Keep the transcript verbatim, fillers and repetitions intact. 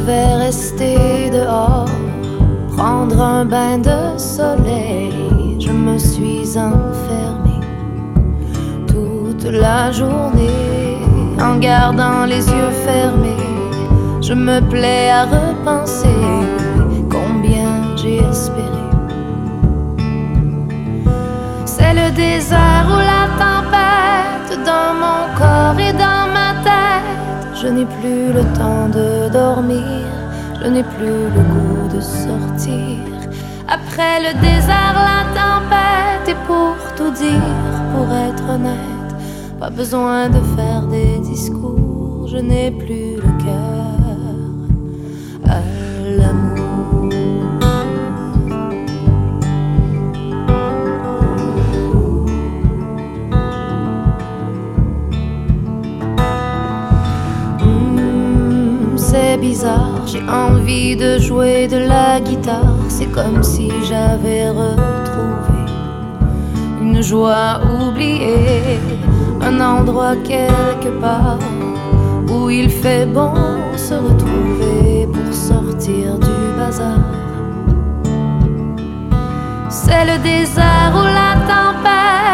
devais rester dehors, prendre un bain de soleil. Je me suis enfermée toute la journée en gardant les yeux fermés. Je me plais à repenser combien j'ai espéré. C'est le désert ou la tempête dans mon corps et dans ma tête. Je n'ai plus le temps de dormir, je n'ai plus le goût de sortir. Après le désert, la tempête. Et pour tout dire, pour être honnête, pas besoin de faire des discours. Je n'ai plus le cœur à l'amour. Mmh, c'est bizarre, j'ai envie de jouer de la guitare. C'est comme si j'avais retrouvé une joie oubliée, un endroit quelque part où il fait bon se retrouver pour sortir du bazar. C'est le désert ou la tempête